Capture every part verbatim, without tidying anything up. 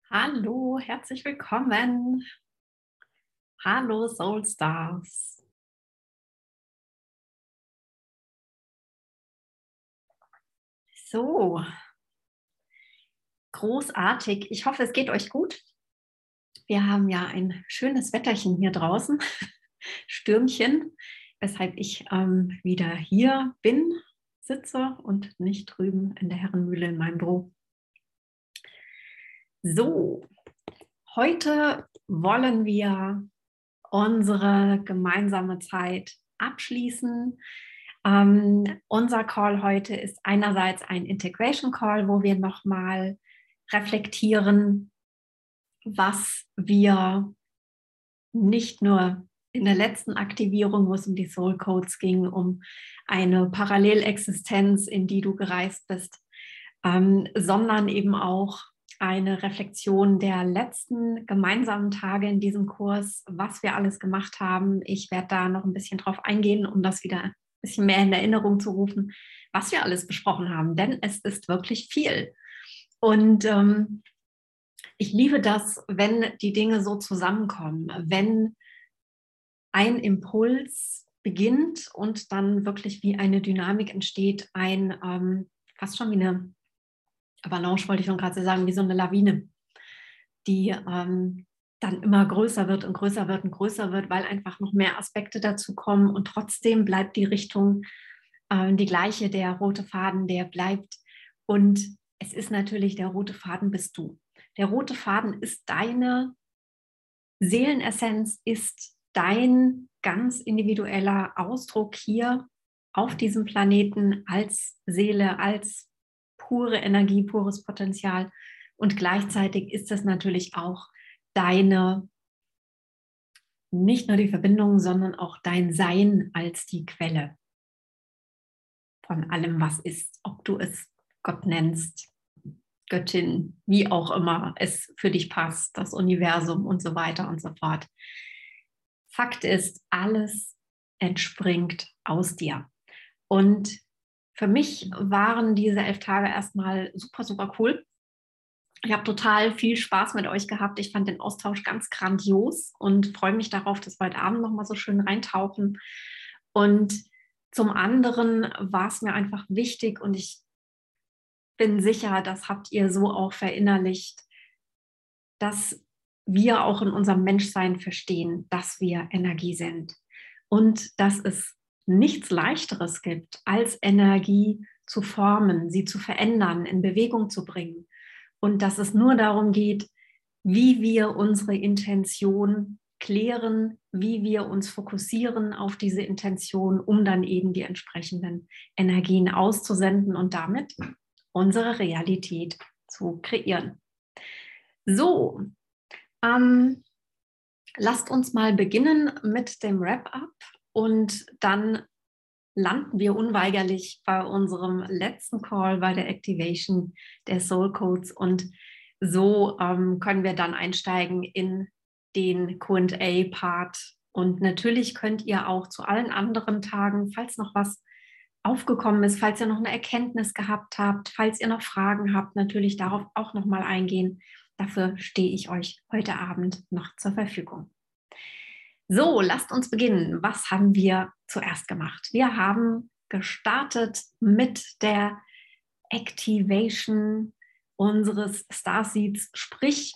Hallo, herzlich willkommen. Hallo Soul Stars. So, großartig. Ich hoffe, es geht euch gut. Wir haben ja ein schönes Wetterchen hier draußen, Stürmchen, weshalb ich ähm, wieder hier bin, sitze und nicht drüben in der Herrenmühle in meinem Büro. So, heute wollen wir unsere gemeinsame Zeit abschließen. Ähm, unser Call heute ist einerseits ein Integration Call, wo wir nochmal reflektieren, was wir nicht nur in der letzten Aktivierung, wo es um die Soul Codes ging, um eine Parallelexistenz, in die du gereist bist, ähm, sondern eben auch eine Reflexion der letzten gemeinsamen Tage in diesem Kurs, was wir alles gemacht haben. Ich werde da noch ein bisschen drauf eingehen, um das wieder ein bisschen mehr in Erinnerung zu rufen, was wir alles besprochen haben, denn es ist wirklich viel. Und ähm, ich liebe das, wenn die Dinge so zusammenkommen, wenn ein Impuls beginnt und dann wirklich wie eine Dynamik entsteht, ein ähm, fast schon wie eine Avalanche, wollte ich schon gerade sagen, wie so eine Lawine, die ähm, dann immer größer wird und größer wird und größer wird, weil einfach noch mehr Aspekte dazu kommen und trotzdem bleibt die Richtung äh, die gleiche, der rote Faden, der bleibt. Und es ist natürlich, der rote Faden bist du. Der rote Faden ist deine Seelenessenz, ist dein ganz individueller Ausdruck hier auf diesem Planeten als Seele, als pure Energie, pures Potenzial. Und gleichzeitig ist es natürlich auch deine, nicht nur die Verbindung, sondern auch dein Sein als die Quelle von allem, was ist. Ob du es Gott nennst, Göttin, wie auch immer es für dich passt, das Universum und so weiter und so fort. Fakt ist, alles entspringt aus dir. Und für mich waren diese elf Tage erstmal super, super cool. Ich habe total viel Spaß mit euch gehabt. Ich fand den Austausch ganz grandios und freue mich darauf, dass wir heute Abend nochmal so schön reintauchen. Und zum anderen war es mir einfach wichtig und ich bin sicher, das habt ihr so auch verinnerlicht, dass wir auch in unserem Menschsein verstehen, dass wir Energie sind und dass es nichts Leichteres gibt, als Energie zu formen, sie zu verändern, in Bewegung zu bringen. Und dass es nur darum geht, wie wir unsere Intention klären, wie wir uns fokussieren auf diese Intention, um dann eben die entsprechenden Energien auszusenden und damit unsere Realität zu kreieren. So, ähm, lasst uns mal beginnen mit dem Wrap-up und dann landen wir unweigerlich bei unserem letzten Call, bei der Activation der Soul Codes und so ähm, können wir dann einsteigen in den Q und A-Part. Und natürlich könnt ihr auch zu allen anderen Tagen, falls noch was aufgekommen ist, falls ihr noch eine Erkenntnis gehabt habt, falls ihr noch Fragen habt, natürlich darauf auch nochmal eingehen. Dafür stehe ich euch heute Abend noch zur Verfügung. So, lasst uns beginnen. Was haben wir zuerst gemacht? Wir haben gestartet mit der Activation unseres Starseeds, sprich,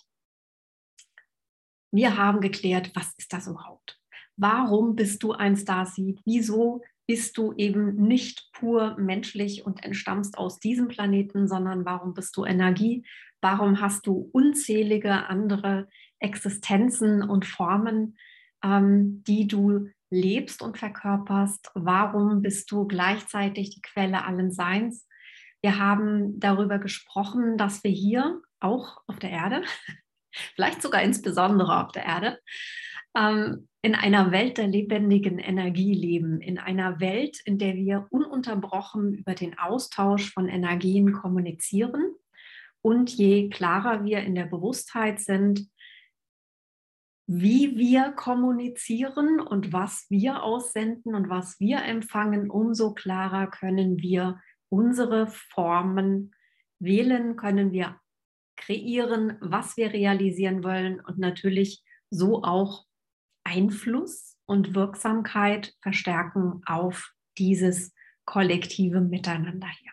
wir haben geklärt, was ist das überhaupt? Warum bist du ein Starseed? Wieso bist du eben nicht pur menschlich und entstammst aus diesem Planeten, sondern warum bist du Energie? Warum hast du unzählige andere Existenzen und Formen, ähm, die du lebst und verkörperst? Warum bist du gleichzeitig die Quelle allen Seins? Wir haben darüber gesprochen, dass wir hier auch auf der Erde, vielleicht sogar insbesondere auf der Erde, ähm, in einer Welt der lebendigen Energie leben, in einer Welt, in der wir ununterbrochen über den Austausch von Energien kommunizieren. Und je klarer wir in der Bewusstheit sind, wie wir kommunizieren und was wir aussenden und was wir empfangen, umso klarer können wir unsere Formen wählen, können wir kreieren, was wir realisieren wollen und natürlich so auch Einfluss und Wirksamkeit verstärken auf dieses kollektive Miteinander hier.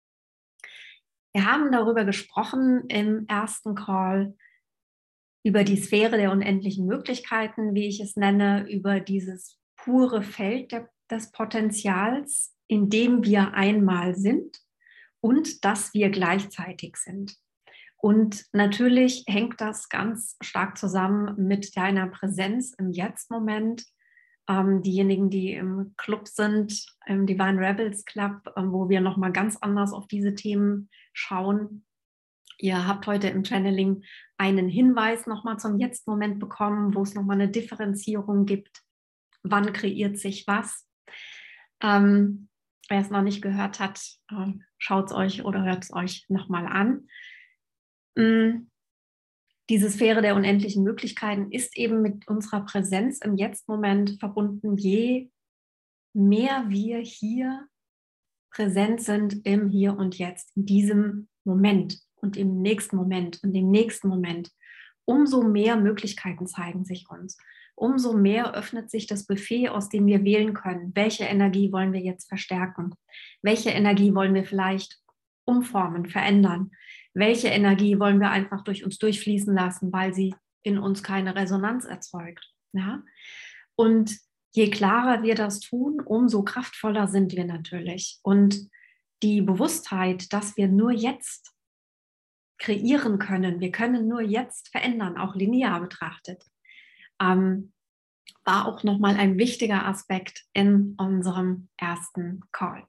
Wir haben darüber gesprochen im ersten Call, über die Sphäre der unendlichen Möglichkeiten, wie ich es nenne, über dieses pure Feld der, des Potenzials, in dem wir einmal sind und dass wir gleichzeitig sind. Und natürlich hängt das ganz stark zusammen mit deiner Präsenz im Jetzt-Moment. Ähm, diejenigen, die im Club sind, im Divine Rebels Club, ähm, wo wir nochmal ganz anders auf diese Themen schauen. Ihr habt heute im Channeling einen Hinweis nochmal zum Jetzt-Moment bekommen, wo es nochmal eine Differenzierung gibt. Wann kreiert sich was? Ähm, wer es noch nicht gehört hat, äh, schaut es euch oder hört es euch nochmal an. Mhm. Diese Sphäre der unendlichen Möglichkeiten ist eben mit unserer Präsenz im Jetzt-Moment verbunden. Je mehr wir hier präsent sind im Hier und Jetzt, in diesem Moment und im nächsten Moment und im nächsten Moment, umso mehr Möglichkeiten zeigen sich uns. Umso mehr öffnet sich das Buffet, aus dem wir wählen können. Welche Energie wollen wir jetzt verstärken? Welche Energie wollen wir vielleicht umformen, verändern? Welche Energie wollen wir einfach durch uns durchfließen lassen, weil sie in uns keine Resonanz erzeugt? Ja? Und je klarer wir das tun, umso kraftvoller sind wir natürlich. Und die Bewusstheit, dass wir nur jetzt kreieren können, wir können nur jetzt verändern, auch linear betrachtet, ähm, war auch nochmal ein wichtiger Aspekt in unserem ersten Call.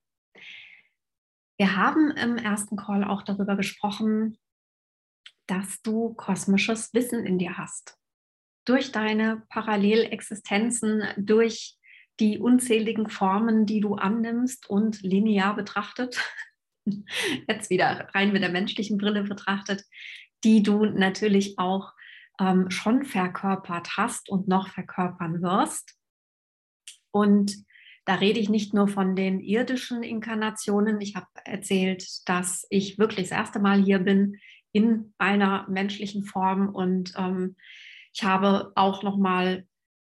Wir haben im ersten Call auch darüber gesprochen, dass du kosmisches Wissen in dir hast. Durch deine Parallelexistenzen, durch die unzähligen Formen, die du annimmst und linear betrachtet, jetzt wieder rein mit der menschlichen Brille betrachtet, die du natürlich auch ähm, schon verkörpert hast und noch verkörpern wirst. Und da rede ich nicht nur von den irdischen Inkarnationen. Ich habe erzählt, dass ich wirklich das erste Mal hier bin in einer menschlichen Form und ähm, ich habe auch noch mal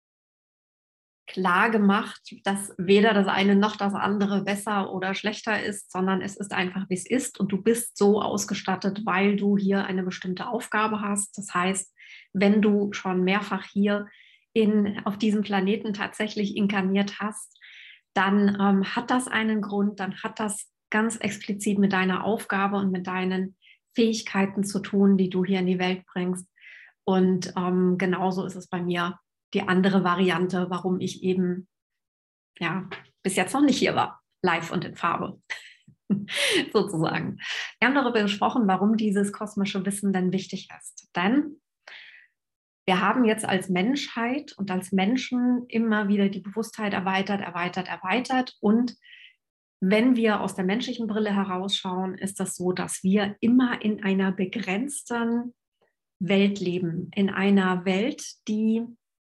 klar gemacht, dass weder das eine noch das andere besser oder schlechter ist, sondern es ist einfach, wie es ist und du bist so ausgestattet, weil du hier eine bestimmte Aufgabe hast. Das heißt, wenn du schon mehrfach hier in, auf diesem Planeten tatsächlich inkarniert hast, dann ähm, hat das einen Grund, dann hat das ganz explizit mit deiner Aufgabe und mit deinen Fähigkeiten zu tun, die du hier in die Welt bringst. Und ähm, genauso ist es bei mir die andere Variante, warum ich eben ja bis jetzt noch nicht hier war, live und in Farbe, sozusagen. Wir haben darüber gesprochen, warum dieses kosmische Wissen denn wichtig ist. Denn wir haben jetzt als Menschheit und als Menschen immer wieder die Bewusstheit erweitert, erweitert, erweitert. Und wenn wir aus der menschlichen Brille herausschauen, ist das so, dass wir immer in einer begrenzten Welt leben. In einer Welt, die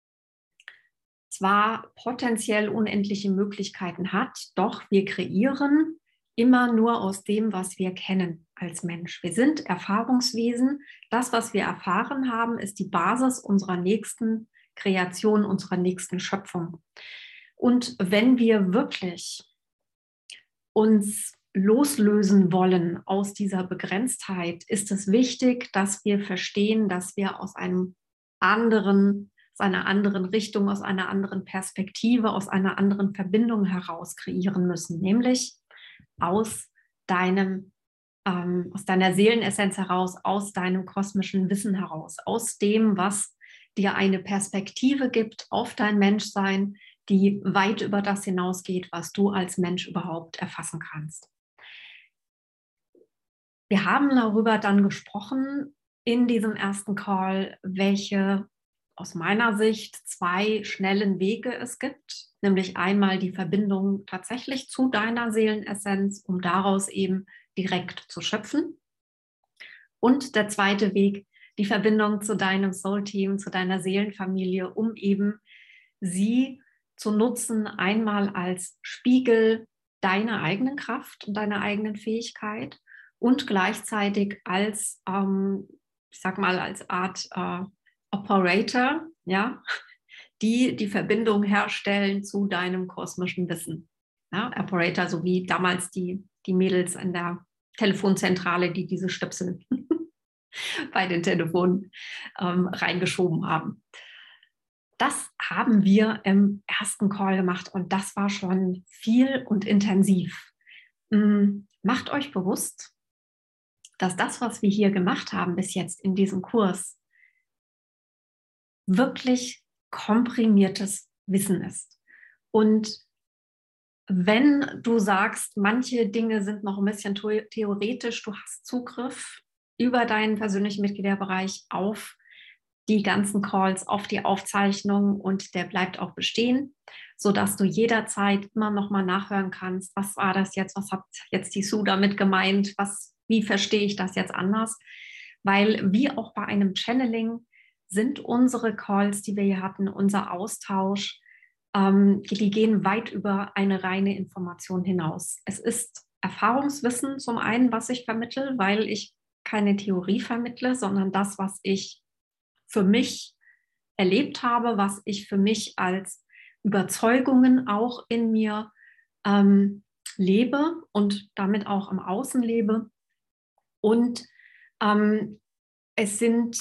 zwar potenziell unendliche Möglichkeiten hat, doch wir kreieren immer nur aus dem, was wir kennen als Mensch. Wir sind Erfahrungswesen. Das, was wir erfahren haben, ist die Basis unserer nächsten Kreation, unserer nächsten Schöpfung. Und wenn wir wirklich uns loslösen wollen aus dieser Begrenztheit, ist es wichtig, dass wir verstehen, dass wir aus einem anderen aus einer anderen Richtung, aus einer anderen Perspektive, aus einer anderen Verbindung heraus kreieren müssen, nämlich aus deinem, ähm, aus deiner Seelenessenz heraus, aus deinem kosmischen Wissen heraus, aus dem, was dir eine Perspektive gibt auf dein Menschsein, die weit über das hinausgeht, was du als Mensch überhaupt erfassen kannst. Wir haben darüber dann gesprochen in diesem ersten Call, welche aus meiner Sicht zwei schnellen Wege es gibt, nämlich einmal die Verbindung tatsächlich zu deiner Seelenessenz, um daraus eben direkt zu schöpfen. Und der zweite Weg, die Verbindung zu deinem Soul-Team, zu deiner Seelenfamilie, um eben sie zu nutzen, einmal als Spiegel deiner eigenen Kraft und deiner eigenen Fähigkeit und gleichzeitig als ähm, ich sag mal, als Art äh, Operator, ja, die die Verbindung herstellen zu deinem kosmischen Wissen. Ja, Operator, so wie damals die, die Mädels in der Telefonzentrale, die diese Stöpsel bei den Telefonen ähm, reingeschoben haben. Das haben wir im ersten Call gemacht und das war schon viel und intensiv. Mhm. Macht euch bewusst, dass das, was wir hier gemacht haben bis jetzt in diesem Kurs, wirklich komprimiertes Wissen ist. Und wenn du sagst, manche Dinge sind noch ein bisschen theoretisch, du hast Zugriff über deinen persönlichen Mitgliederbereich auf die ganzen Calls, auf die Aufzeichnung und der bleibt auch bestehen, sodass du jederzeit immer noch mal nachhören kannst, was war das jetzt, was hat jetzt die Sue damit gemeint, was, wie verstehe ich das jetzt anders? Weil wie auch bei einem Channeling sind unsere Calls, die wir hier hatten, unser Austausch, ähm, die gehen weit über eine reine Information hinaus. Es ist Erfahrungswissen zum einen, was ich vermittle, weil ich keine Theorie vermittle, sondern das, was ich für mich erlebt habe, was ich für mich als Überzeugungen auch in mir ähm, lebe und damit auch im Außen lebe. Und ähm, es sind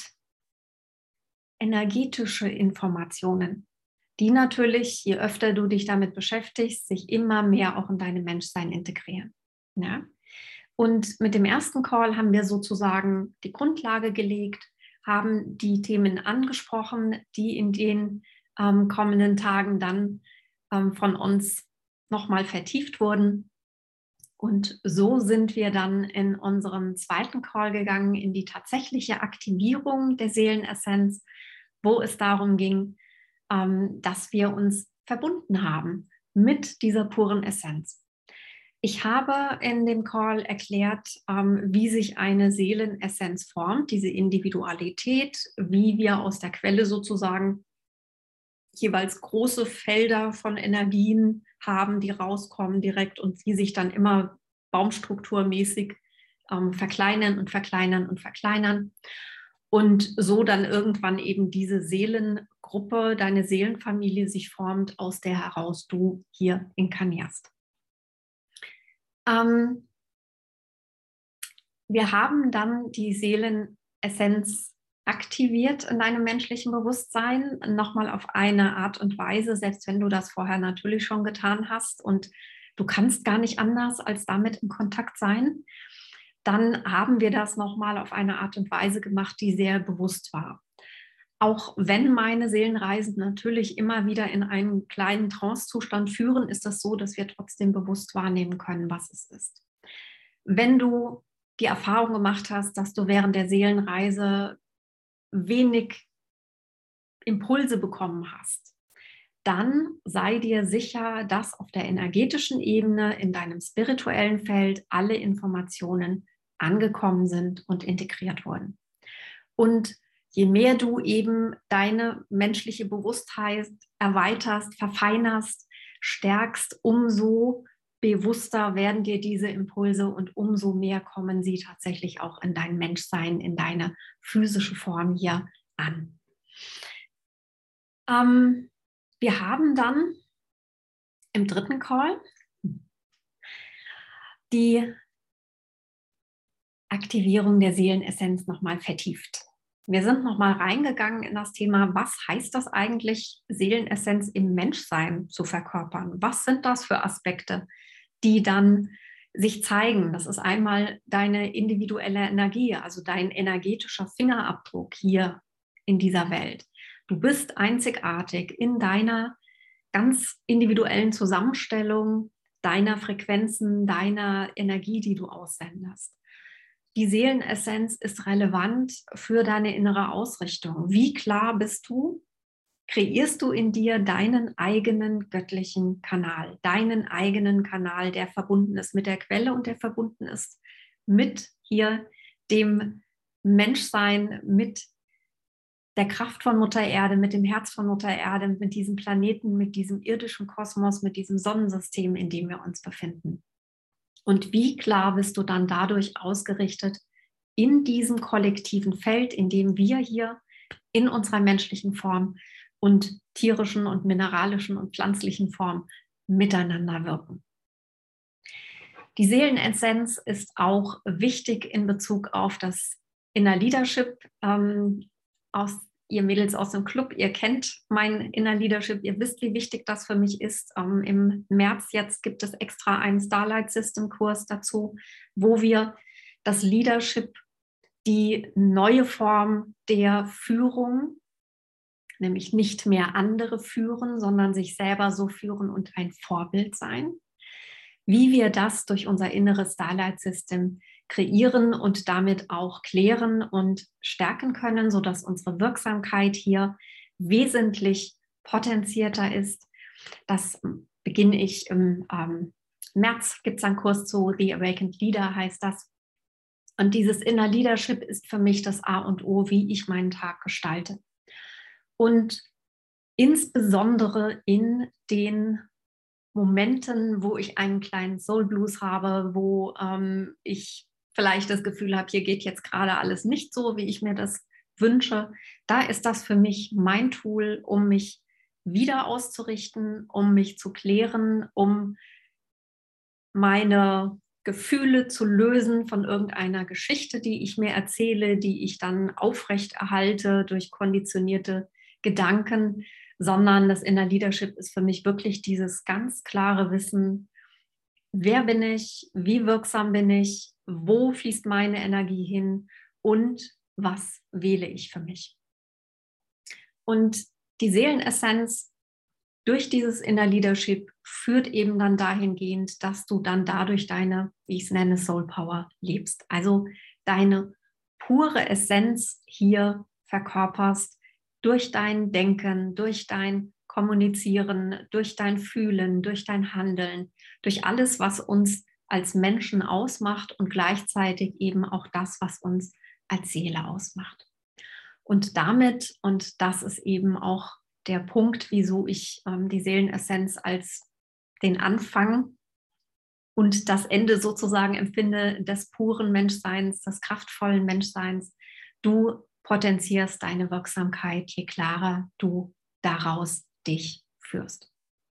energetische Informationen, die natürlich, je öfter du dich damit beschäftigst, sich immer mehr auch in deinem Menschsein integrieren. Ja? Und mit dem ersten Call haben wir sozusagen die Grundlage gelegt, haben die Themen angesprochen, die in den ähm, kommenden Tagen dann ähm, von uns nochmal vertieft wurden. Und so sind wir dann in unseren zweiten Call gegangen, in die tatsächliche Aktivierung der Seelenessenz, wo es darum ging, ähm, dass wir uns verbunden haben mit dieser puren Essenz. Ich habe in dem Call erklärt, ähm, wie sich eine Seelenessenz formt, diese Individualität, wie wir aus der Quelle sozusagen jeweils große Felder von Energien haben, die rauskommen direkt und die sich dann immer baumstrukturmäßig ähm, verkleinern und verkleinern und verkleinern. Und so dann irgendwann eben diese Seelengruppe, deine Seelenfamilie sich formt, aus der heraus du hier inkarnierst. Ähm, wir haben dann die Seelenessenz aktiviert in deinem menschlichen Bewusstsein, nochmal auf eine Art und Weise, selbst wenn du das vorher natürlich schon getan hast und du kannst gar nicht anders als damit in Kontakt sein, dann haben wir das nochmal auf eine Art und Weise gemacht, die sehr bewusst war. Auch wenn meine Seelenreisen natürlich immer wieder in einen kleinen Trancezustand führen, ist das so, dass wir trotzdem bewusst wahrnehmen können, was es ist. Wenn du die Erfahrung gemacht hast, dass du während der Seelenreise wenig Impulse bekommen hast, dann sei dir sicher, dass auf der energetischen Ebene in deinem spirituellen Feld alle Informationen angekommen sind und integriert wurden. Und je mehr du eben deine menschliche Bewusstheit erweiterst, verfeinerst, stärkst, umso bewusster werden dir diese Impulse und umso mehr kommen sie tatsächlich auch in dein Menschsein, in deine physische Form hier an. Ähm, wir haben dann im dritten Call die Aktivierung der Seelenessenz nochmal vertieft. Wir sind nochmal reingegangen in das Thema, was heißt das eigentlich, Seelenessenz im Menschsein zu verkörpern? Was sind das für Aspekte, die dann sich zeigen? Das ist einmal deine individuelle Energie, also dein energetischer Fingerabdruck hier in dieser Welt. Du bist einzigartig in deiner ganz individuellen Zusammenstellung deiner Frequenzen, deiner Energie, die du aussendest. Die Seelenessenz ist relevant für deine innere Ausrichtung. Wie klar bist du? Kreierst du in dir deinen eigenen göttlichen Kanal, deinen eigenen Kanal, der verbunden ist mit der Quelle und der verbunden ist mit hier dem Menschsein, mit der Kraft von Mutter Erde, mit dem Herz von Mutter Erde, mit diesem Planeten, mit diesem irdischen Kosmos, mit diesem Sonnensystem, in dem wir uns befinden. Und wie klar bist du dann dadurch ausgerichtet in diesem kollektiven Feld, in dem wir hier in unserer menschlichen Form und tierischen und mineralischen und pflanzlichen Form miteinander wirken. Die Seelenessenz ist auch wichtig in Bezug auf das Inner Leadership. Ähm, aus, ihr Mädels aus dem Club, ihr kennt mein Inner Leadership, ihr wisst, wie wichtig das für mich ist. Ähm, Im März jetzt gibt es extra einen Starlight System Kurs dazu, wo wir das Leadership, die neue Form der Führung, nämlich nicht mehr andere führen, sondern sich selber so führen und ein Vorbild sein, wie wir das durch unser inneres Starlight System kreieren und damit auch klären und stärken können, sodass unsere Wirksamkeit hier wesentlich potenzierter ist. Das beginne ich im ähm, März, gibt es einen Kurs zu The Awakened Leader, heißt das. Und dieses Inner Leadership ist für mich das A und O, wie ich meinen Tag gestalte. Und insbesondere in den Momenten, wo ich einen kleinen Soul Blues habe, wo ähm, ich vielleicht das Gefühl habe, hier geht jetzt gerade alles nicht so, wie ich mir das wünsche, da ist das für mich mein Tool, um mich wieder auszurichten, um mich zu klären, um meine Gefühle zu lösen von irgendeiner Geschichte, die ich mir erzähle, die ich dann aufrechterhalte durch konditionierte Gedanken, sondern das Inner Leadership ist für mich wirklich dieses ganz klare Wissen, wer bin ich, wie wirksam bin ich, wo fließt meine Energie hin und was wähle ich für mich. Und die Seelenessenz durch dieses Inner Leadership führt eben dann dahingehend, dass du dann dadurch deine, wie ich es nenne, Soul Power lebst. Also deine pure Essenz hier verkörperst durch dein Denken, durch dein Kommunizieren, durch dein Fühlen, durch dein Handeln, durch alles, was uns als Menschen ausmacht und gleichzeitig eben auch das, was uns als Seele ausmacht. Und damit, und das ist eben auch der Punkt, wieso ich ähm, die Seelenessenz als den Anfang und das Ende sozusagen empfinde des puren Menschseins, des kraftvollen Menschseins. Du potenzierst deine Wirksamkeit, je klarer du daraus dich führst.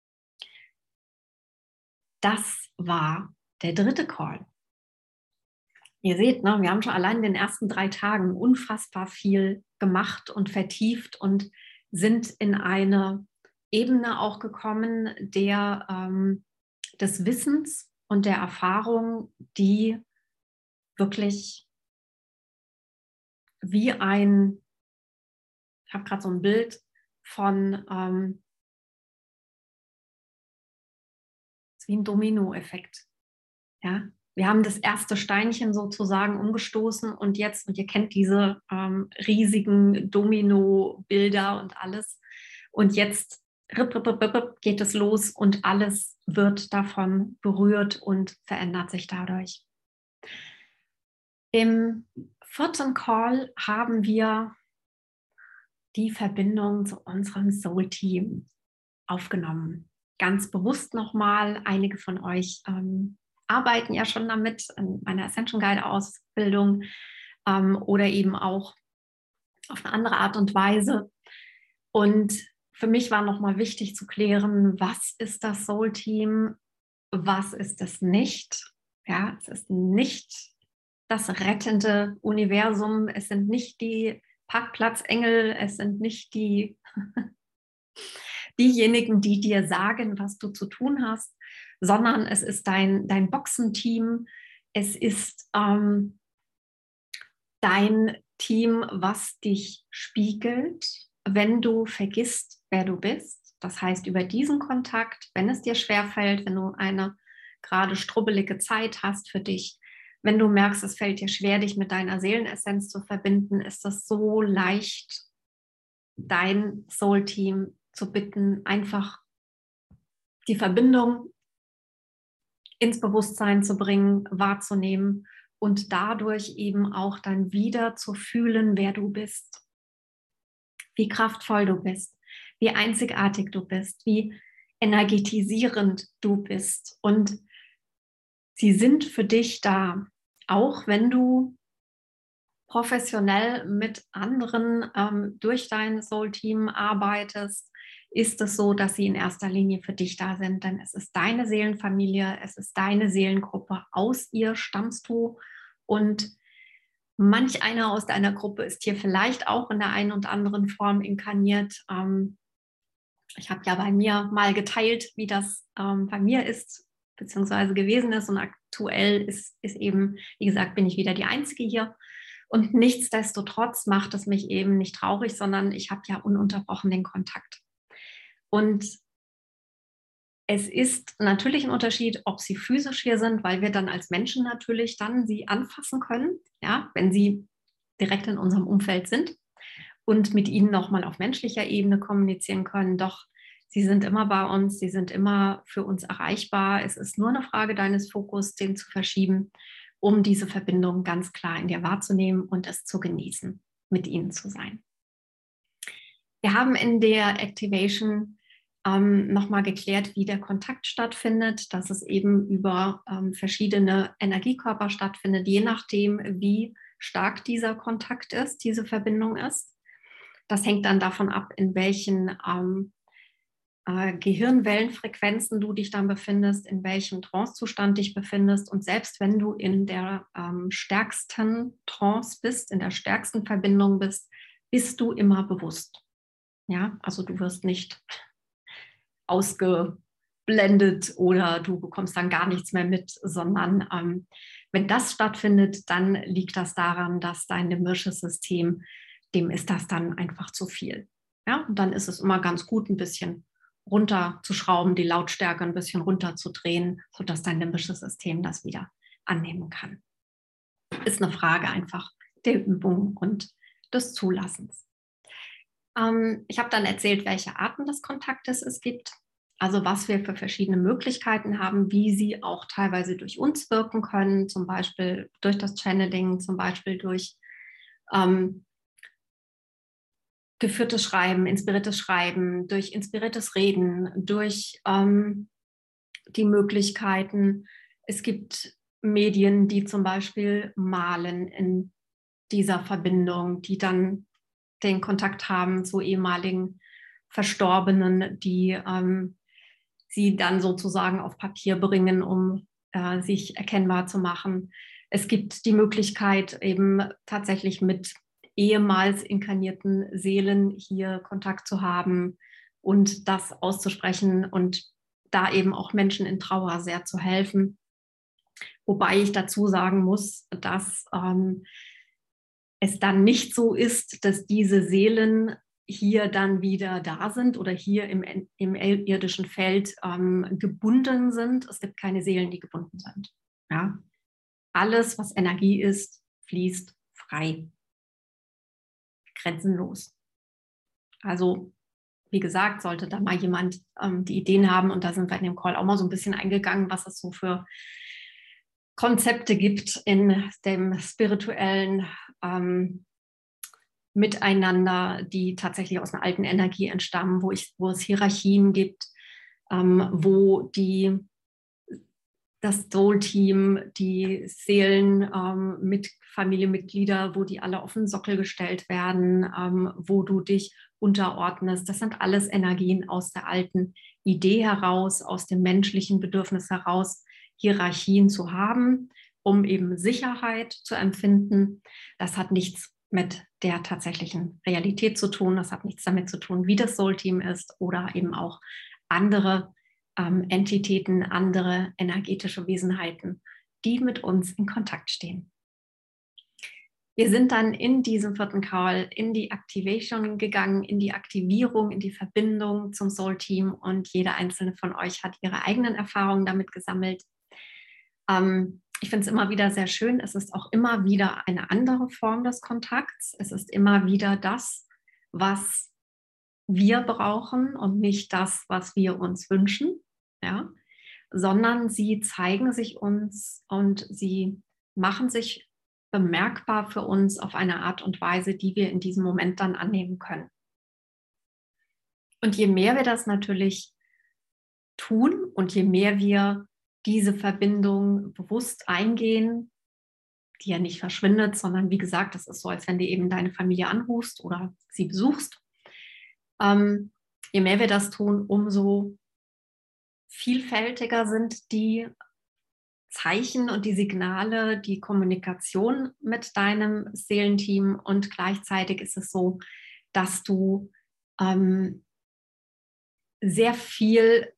Das war der dritte Call. Ihr seht, ne, wir haben schon allein in den ersten drei Tagen unfassbar viel gemacht und vertieft und sind in eine Ebene auch gekommen der, ähm, des Wissens und der Erfahrung, die wirklich wie ein, ich habe gerade so ein Bild von, ähm, wie ein Dominoeffekt. Ja? Wir haben das erste Steinchen sozusagen umgestoßen und jetzt, und ihr kennt diese ähm, riesigen Domino-Bilder und alles, und jetzt rip, rip, rip, rip, geht es los und alles wird davon berührt und verändert sich dadurch. Im vierten Call haben wir die Verbindung zu unserem Soul-Team aufgenommen. Ganz bewusst nochmal, einige von euch ähm, arbeiten ja schon damit in meiner Ascension Guide Ausbildung ähm, oder eben auch auf eine andere Art und Weise. Und für mich war nochmal wichtig zu klären, was ist das Soul Team, was ist es nicht. Ja, es ist nicht das rettende Universum, es sind nicht die Parkplatzengel, es sind nicht die diejenigen, die dir sagen, was du zu tun hast, sondern es ist dein, dein Boxenteam, es ist ähm, dein Team, was dich spiegelt, wenn du vergisst, wer du bist. Das heißt, über diesen Kontakt, wenn es dir schwerfällt, wenn du eine gerade strubbelige Zeit hast für dich, wenn du merkst, es fällt dir schwer, dich mit deiner Seelenessenz zu verbinden, ist das so leicht, dein Soul-Team zu bitten, einfach die Verbindung ins Bewusstsein zu bringen, wahrzunehmen und dadurch eben auch dann wieder zu fühlen, wer du bist, wie kraftvoll du bist, wie einzigartig du bist, wie energetisierend du bist. Und sie sind für dich da, auch wenn du professionell mit anderen ähm, durch dein Soul-Team arbeitest, ist es so, dass sie in erster Linie für dich da sind, denn es ist deine Seelenfamilie, es ist deine Seelengruppe, aus ihr stammst du und manch einer aus deiner Gruppe ist hier vielleicht auch in der einen und anderen Form inkarniert. Ähm, ich habe ja bei mir mal geteilt, wie das ähm, bei mir ist, beziehungsweise gewesen ist und aktuell ist, ist eben, wie gesagt, bin ich wieder die Einzige hier. Und nichtsdestotrotz macht es mich eben nicht traurig, sondern ich habe ja ununterbrochen den Kontakt. Und es ist natürlich ein Unterschied, ob sie physisch hier sind, weil wir dann als Menschen natürlich dann sie anfassen können, ja, wenn sie direkt in unserem Umfeld sind und mit ihnen nochmal auf menschlicher Ebene kommunizieren können. Doch sie sind immer bei uns, sie sind immer für uns erreichbar. Es ist nur eine Frage deines Fokus, den zu verschieben, um diese Verbindung ganz klar in dir wahrzunehmen und es zu genießen, mit ihnen zu sein. Wir haben in der Activation ähm, nochmal geklärt, wie der Kontakt stattfindet, dass es eben über ähm, verschiedene Energiekörper stattfindet, je nachdem, wie stark dieser Kontakt ist, diese Verbindung ist. Das hängt dann davon ab, in welchen ähm, äh, Gehirnwellenfrequenzen du dich dann befindest, in welchem Trancezustand dich befindest. Und selbst wenn du in der ähm, stärksten Trance bist, in der stärksten Verbindung bist, bist du immer bewusst. Ja, also du wirst nicht ausgeblendet oder du bekommst dann gar nichts mehr mit, sondern ähm, wenn das stattfindet, dann liegt das daran, dass dein limbisches System, dem ist das dann einfach zu viel. Ja, und dann ist es immer ganz gut, ein bisschen runterzuschrauben, die Lautstärke ein bisschen runterzudrehen, sodass dein limbisches System das wieder annehmen kann. Ist eine Frage einfach der Übung und des Zulassens. Ähm, ich habe dann erzählt, welche Arten des Kontaktes es gibt, also was wir für verschiedene Möglichkeiten haben, wie sie auch teilweise durch uns wirken können, zum Beispiel durch das Channeling, zum Beispiel durch ähm, geführtes Schreiben, inspiriertes Schreiben, durch inspiriertes Reden, durch ähm, die Möglichkeiten. Es gibt Medien, die zum Beispiel malen in dieser Verbindung, die dann den Kontakt haben zu ehemaligen Verstorbenen, die ähm, sie dann sozusagen auf Papier bringen, um äh, sich erkennbar zu machen. Es gibt die Möglichkeit, eben tatsächlich mit ehemals inkarnierten Seelen hier Kontakt zu haben und das auszusprechen und da eben auch Menschen in Trauer sehr zu helfen. Wobei ich dazu sagen muss, dass ähm, es dann nicht so ist, dass diese Seelen hier dann wieder da sind oder hier im, im irdischen Feld ähm, gebunden sind. Es gibt keine Seelen, die gebunden sind. Ja? Alles, was Energie ist, fließt frei, grenzenlos. Also, wie gesagt, sollte da mal jemand ähm, die Ideen haben, und da sind wir in dem Call auch mal so ein bisschen eingegangen, was es so für Konzepte gibt in dem spirituellen ähm, Miteinander, die tatsächlich aus einer alten Energie entstammen, wo, ich, wo es Hierarchien gibt, ähm, wo die, das Soul-Team, die Seelen ähm, mit Familienmitglieder, wo die alle auf den Sockel gestellt werden, ähm, wo du dich unterordnest. Das sind alles Energien aus der alten Idee heraus, aus dem menschlichen Bedürfnis heraus, Hierarchien zu haben, um eben Sicherheit zu empfinden. Das hat nichts mit der tatsächlichen Realität zu tun. Das hat nichts damit zu tun, wie das Soul-Team ist oder eben auch andere ähm, Entitäten, andere energetische Wesenheiten, die mit uns in Kontakt stehen. Wir sind dann in diesem vierten Call in die Activation gegangen, in die Aktivierung, in die Verbindung zum Soul-Team, und jeder einzelne von euch hat ihre eigenen Erfahrungen damit gesammelt. Ähm, ich finde es immer wieder sehr schön. Es ist auch immer wieder eine andere Form des Kontakts. Es ist immer wieder das, was wir brauchen und nicht das, was wir uns wünschen, ja? Sondern sie zeigen sich uns und sie machen sich bemerkbar für uns auf eine Art und Weise, die wir in diesem Moment dann annehmen können. Und je mehr wir das natürlich tun und je mehr wir diese Verbindung bewusst eingehen, die ja nicht verschwindet, sondern wie gesagt, das ist so, als wenn du eben deine Familie anrufst oder sie besuchst. Ähm, je mehr wir das tun, umso vielfältiger sind die Zeichen und die Signale, die Kommunikation mit deinem Seelenteam, und gleichzeitig ist es so, dass du ähm, sehr viel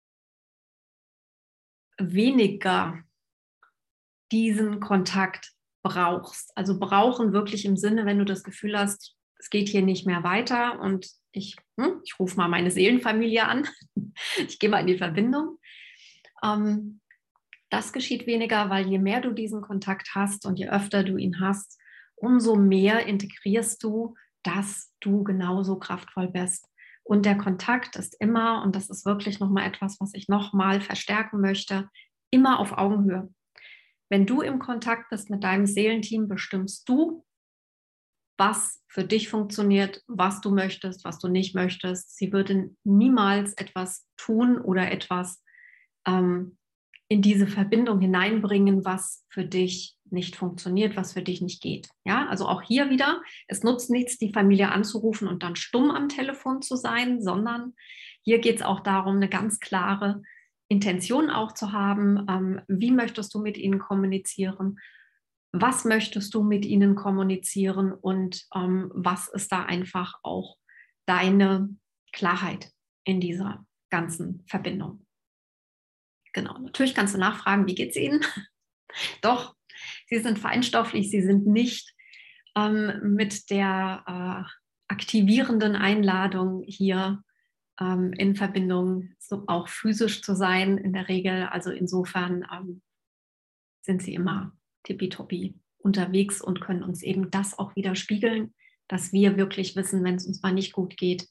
weniger diesen Kontakt brauchst. Also brauchen wirklich im Sinne, wenn du das Gefühl hast, es geht hier nicht mehr weiter und ich, hm, ich rufe mal meine Seelenfamilie an, ich gehe mal in die Verbindung. Ähm, das geschieht weniger, weil je mehr du diesen Kontakt hast und je öfter du ihn hast, umso mehr integrierst du, dass du genauso kraftvoll bist. Und der Kontakt ist immer, und das ist wirklich nochmal etwas, was ich nochmal verstärken möchte, immer auf Augenhöhe. Wenn du im Kontakt bist mit deinem Seelenteam, bestimmst du, was für dich funktioniert, was du möchtest, was du nicht möchtest. Sie würden niemals etwas tun oder etwas ähm, in diese Verbindung hineinbringen, was für dich nicht funktioniert, was für dich nicht geht. Ja, also auch hier wieder, es nutzt nichts, die Familie anzurufen und dann stumm am Telefon zu sein, sondern hier geht es auch darum, eine ganz klare Intention auch zu haben. Ähm, wie möchtest du mit ihnen kommunizieren? Was möchtest du mit ihnen kommunizieren? Und ähm, was ist da einfach auch deine Klarheit in dieser ganzen Verbindung? Genau, natürlich kannst du nachfragen, wie geht es Ihnen? Doch, Sie sind feinstofflich, Sie sind nicht ähm, mit der äh, aktivierenden Einladung hier ähm, in Verbindung, so auch physisch zu sein in der Regel. Also insofern ähm, sind Sie immer tippitoppi unterwegs und können uns eben das auch wieder spiegeln, dass wir wirklich wissen, wenn es uns mal nicht gut geht,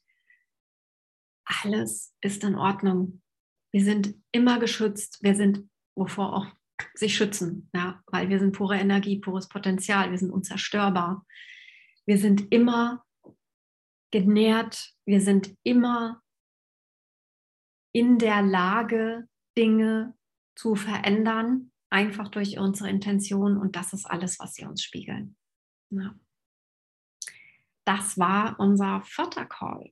alles ist in Ordnung. Wir sind immer geschützt. Wir sind, wovor auch sich schützen, ja, weil wir sind pure Energie, pures Potenzial. Wir sind unzerstörbar. Wir sind immer genährt. Wir sind immer in der Lage, Dinge zu verändern, einfach durch unsere Intention. Und das ist alles, was sie uns spiegeln. Ja. Das war unser vierter Call.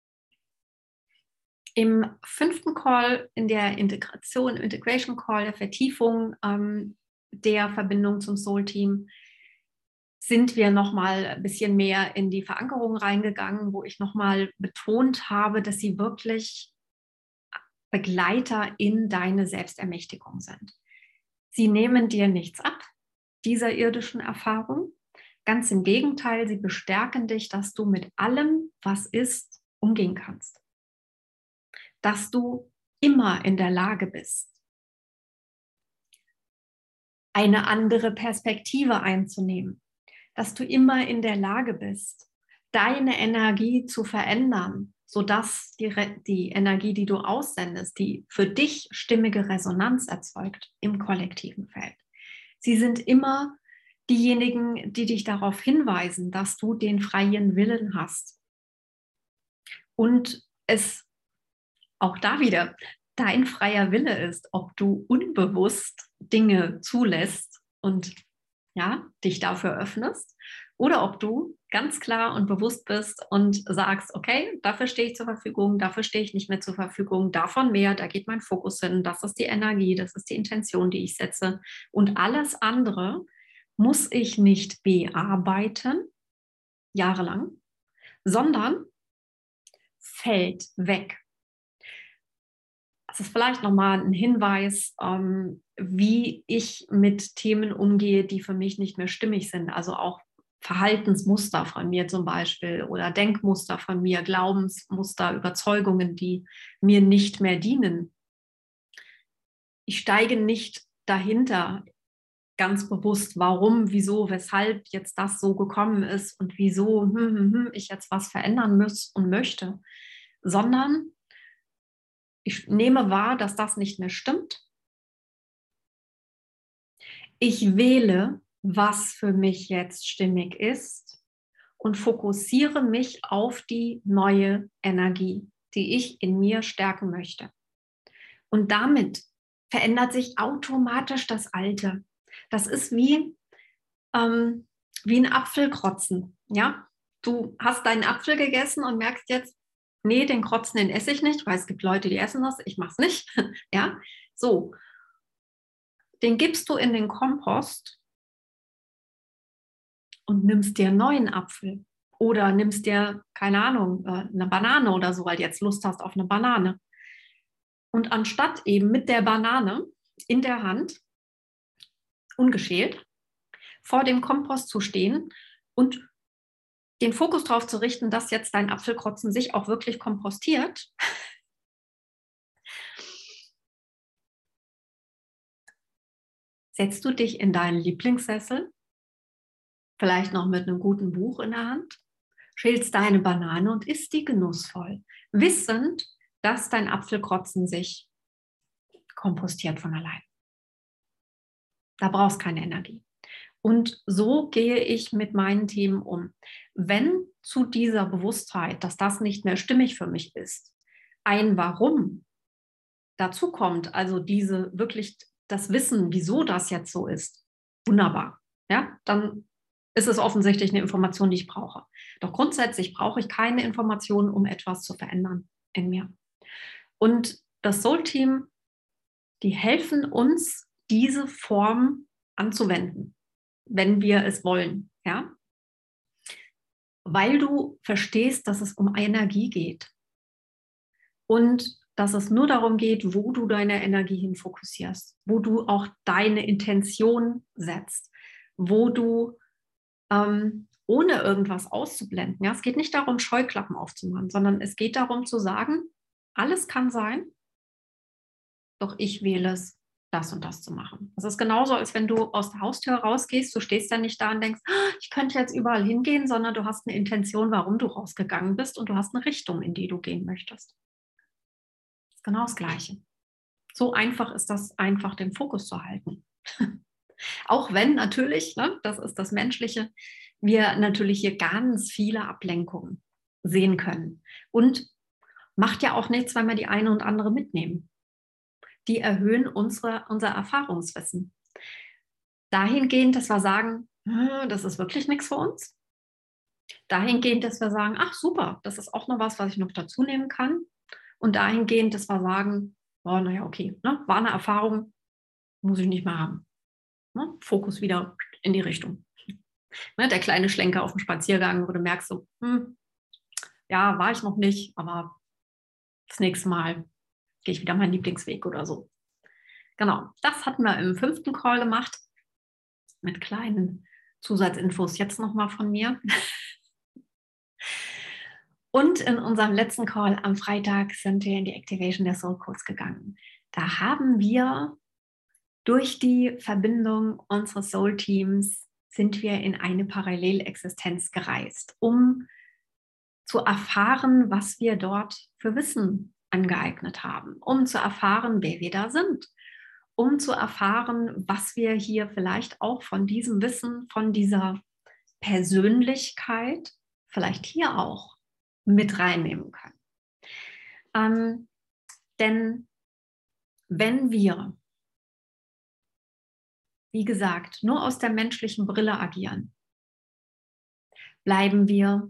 Im fünften Call, in der Integration, Integration Call, der Vertiefung ähm, der Verbindung zum Soul-Team, sind wir nochmal ein bisschen mehr in die Verankerung reingegangen, wo ich nochmal betont habe, dass sie wirklich Begleiter in deine Selbstermächtigung sind. Sie nehmen dir nichts ab, dieser irdischen Erfahrung. Ganz im Gegenteil, sie bestärken dich, dass du mit allem, was ist, umgehen kannst. Dass du immer in der Lage bist, eine andere Perspektive einzunehmen, dass du immer in der Lage bist, deine Energie zu verändern, sodass die, die Energie, die du aussendest, die für dich stimmige Resonanz erzeugt im kollektiven Feld. Sie sind immer diejenigen, die dich darauf hinweisen, dass du den freien Willen hast. Und es auch da wieder dein freier Wille ist, ob du unbewusst Dinge zulässt und ja, dich dafür öffnest, oder ob du ganz klar und bewusst bist und sagst, okay, dafür stehe ich zur Verfügung, dafür stehe ich nicht mehr zur Verfügung, davon mehr, da geht mein Fokus hin, das ist die Energie, das ist die Intention, die ich setze, und alles andere muss ich nicht bearbeiten, jahrelang, sondern fällt weg. Das ist vielleicht nochmal ein Hinweis, ähm, wie ich mit Themen umgehe, die für mich nicht mehr stimmig sind. Also auch Verhaltensmuster von mir zum Beispiel oder Denkmuster von mir, Glaubensmuster, Überzeugungen, die mir nicht mehr dienen. Ich steige nicht dahinter ganz bewusst, warum, wieso, weshalb jetzt das so gekommen ist und wieso hm, hm, hm, ich jetzt was verändern muss und möchte, sondern ich nehme wahr, dass das nicht mehr stimmt. Ich wähle, was für mich jetzt stimmig ist, und fokussiere mich auf die neue Energie, die ich in mir stärken möchte. Und damit verändert sich automatisch das Alte. Das ist wie, ähm, wie ein Apfelkrotzen. Ja? Du hast deinen Apfel gegessen und merkst jetzt, nee, den Krotzen, den esse ich nicht, weil es gibt Leute, die essen das, ich mache es nicht. Ja? So, den gibst du in den Kompost und nimmst dir einen neuen Apfel. Oder nimmst dir, keine Ahnung, eine Banane oder so, weil du jetzt Lust hast auf eine Banane. Und anstatt eben mit der Banane in der Hand, ungeschält, vor dem Kompost zu stehen und den Fokus darauf zu richten, dass jetzt dein Apfelkrotzen sich auch wirklich kompostiert, setzt du dich in deinen Lieblingssessel, vielleicht noch mit einem guten Buch in der Hand, schälst deine Banane und isst die genussvoll, wissend, dass dein Apfelkrotzen sich kompostiert von allein. Da brauchst du keine Energie. Und so gehe ich mit meinen Themen um. Wenn zu dieser Bewusstheit, dass das nicht mehr stimmig für mich ist, ein Warum dazu kommt, also diese wirklich das Wissen, wieso das jetzt so ist, wunderbar. Ja, dann ist es offensichtlich eine Information, die ich brauche. Doch grundsätzlich brauche ich keine Informationen, um etwas zu verändern in mir. Und das Soul-Team, die helfen uns, diese Form anzuwenden, wenn wir es wollen. Ja? Weil du verstehst, dass es um Energie geht und dass es nur darum geht, wo du deine Energie hin fokussierst, wo du auch deine Intention setzt, wo du ähm, ohne irgendwas auszublenden. Ja? Es geht nicht darum, Scheuklappen aufzumachen, sondern es geht darum zu sagen, alles kann sein, doch ich wähle es, das und das zu machen. Das ist genauso, als wenn du aus der Haustür rausgehst, du stehst ja nicht da und denkst, ich könnte jetzt überall hingehen, sondern du hast eine Intention, warum du rausgegangen bist und du hast eine Richtung, in die du gehen möchtest. Das ist genau das Gleiche. So einfach ist das, einfach den Fokus zu halten. Auch wenn natürlich, ne, das ist das Menschliche, wir natürlich hier ganz viele Ablenkungen sehen können. Und macht ja auch nichts, wenn wir die eine und andere mitnehmen. Die erhöhen unsere, unser Erfahrungswissen. Dahingehend, dass wir sagen, das ist wirklich nichts für uns. Dahingehend, dass wir sagen, ach super, das ist auch noch was, was ich noch dazu nehmen kann. Und dahingehend, dass wir sagen, oh, naja, okay, ne, war eine Erfahrung, muss ich nicht mehr haben. Ne, Fokus wieder in die Richtung. Ne, der kleine Schlenker auf dem Spaziergang, wo du merkst, so, hm, ja, war ich noch nicht, aber das nächste Mal gehe ich wieder meinen Lieblingsweg oder so. Genau, das hatten wir im fünften Call gemacht, mit kleinen Zusatzinfos jetzt nochmal von mir. Und in unserem letzten Call am Freitag sind wir in die Activation der Soul Codes gegangen. Da haben wir durch die Verbindung unseres Soul Teams sind wir in eine Parallelexistenz gereist, um zu erfahren, was wir dort für Wissen angeeignet haben, um zu erfahren, wer wir da sind, um zu erfahren, was wir hier vielleicht auch von diesem Wissen, von dieser Persönlichkeit vielleicht hier auch mit reinnehmen können. Ähm, denn wenn wir, wie gesagt, nur aus der menschlichen Brille agieren, bleiben wir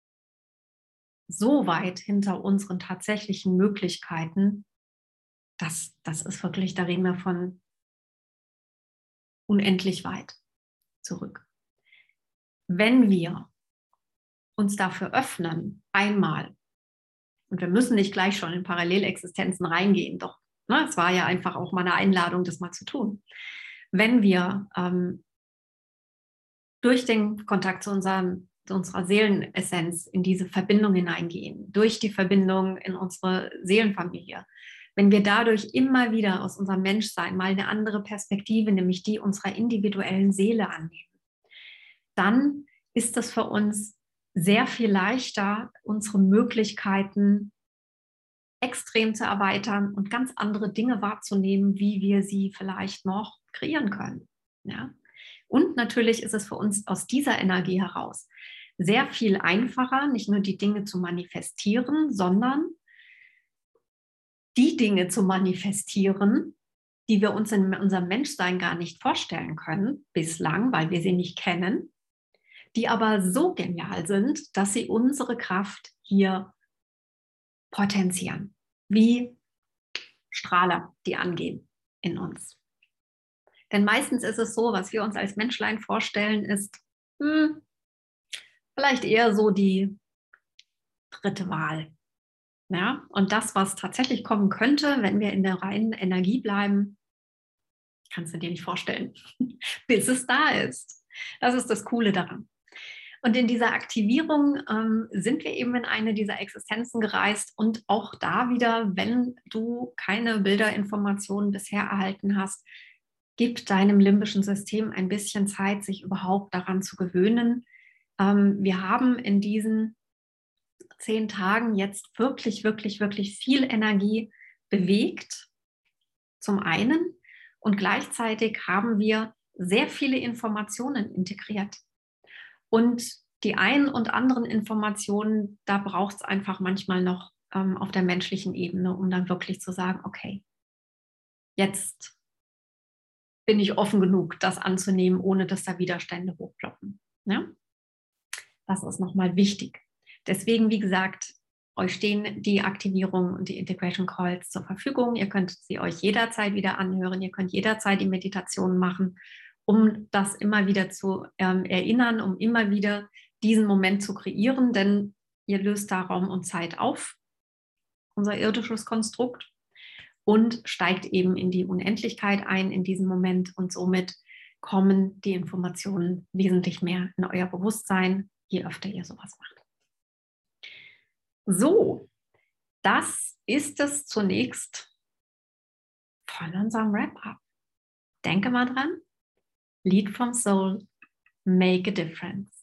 so weit hinter unseren tatsächlichen Möglichkeiten, dass das ist wirklich, da reden wir von unendlich weit zurück. Wenn wir uns dafür öffnen, einmal, und wir müssen nicht gleich schon in Parallelexistenzen reingehen, doch ne, es war ja einfach auch mal eine Einladung, das mal zu tun. Wenn wir ähm, durch den Kontakt zu, unserem, zu unserer Seelenessenz in diese Verbindung hineingehen, durch die Verbindung in unsere Seelenfamilie, wenn wir dadurch immer wieder aus unserem Menschsein mal eine andere Perspektive, nämlich die unserer individuellen Seele annehmen, dann ist es für uns sehr viel leichter, unsere Möglichkeiten extrem zu erweitern und ganz andere Dinge wahrzunehmen, wie wir sie vielleicht noch kreieren können. Ja? Und natürlich ist es für uns aus dieser Energie heraus sehr viel einfacher, nicht nur die Dinge zu manifestieren, sondern die Dinge zu manifestieren, die wir uns in unserem Menschsein gar nicht vorstellen können, bislang, weil wir sie nicht kennen, die aber so genial sind, dass sie unsere Kraft hier potenzieren, wie Strahler, die angehen in uns. Denn meistens ist es so, was wir uns als Menschlein vorstellen, ist hm, vielleicht eher so die dritte Wahl. Ja? Und das, was tatsächlich kommen könnte, wenn wir in der reinen Energie bleiben, kannst du dir nicht vorstellen, bis es da ist. Das ist das Coole daran. Und in dieser Aktivierung ähm, sind wir eben in eine dieser Existenzen gereist. Und auch da wieder, wenn du keine Bilderinformationen bisher erhalten hast, gib deinem limbischen System ein bisschen Zeit, sich überhaupt daran zu gewöhnen. Ähm, wir haben in diesen zehn Tagen jetzt wirklich, wirklich, wirklich viel Energie bewegt, zum einen. Und gleichzeitig haben wir sehr viele Informationen integriert. Und die einen und anderen Informationen, da braucht es einfach manchmal noch ähm, auf der menschlichen Ebene, um dann wirklich zu sagen, okay, jetzt bin ich offen genug, das anzunehmen, ohne dass da Widerstände hochploppen. Ja? Das ist nochmal wichtig. Deswegen, wie gesagt, euch stehen die Aktivierung und die Integration Calls zur Verfügung. Ihr könnt sie euch jederzeit wieder anhören. Ihr könnt jederzeit die Meditation machen, um das immer wieder zu ähm, erinnern, um immer wieder diesen Moment zu kreieren, denn ihr löst da Raum und Zeit auf, unser irdisches Konstrukt, und steigt eben in die Unendlichkeit ein in diesem Moment, und somit kommen die Informationen wesentlich mehr in euer Bewusstsein, je öfter ihr sowas macht. So, das ist es zunächst von unserem Wrap-up. Denke mal dran, Lead from Soul, make a difference.